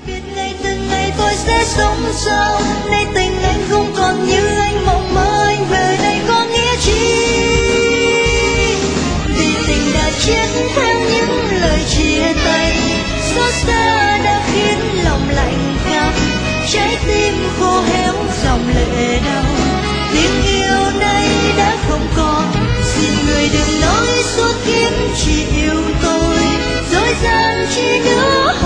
biết ngày từng ngày tôi sẽ sống sao, nay tình anh không còn như anh mộng mơ, anh về đây có nghĩa chi? Vì tình đã chết theo những lời chia tay, xót xa đã khiến lòng lạnh căm, trái tim khô héo dòng lệ đau. Tiếng yêu nay đã không còn, xin người đừng nói suốt kiếp chỉ yêu tôi, dối gian chi nữa.